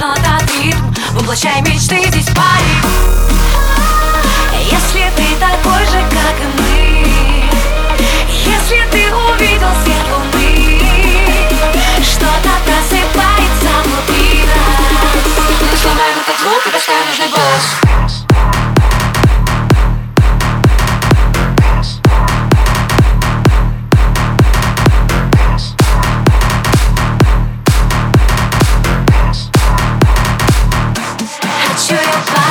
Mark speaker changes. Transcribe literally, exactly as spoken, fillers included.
Speaker 1: этот ритм, воплощай мечты здесь пари. Если ты такой же, как и мы, если ты увидел свет луны, что-то просыпается внутри нас. Мы сломаем этот звук и доставим нужный бас. Хочу я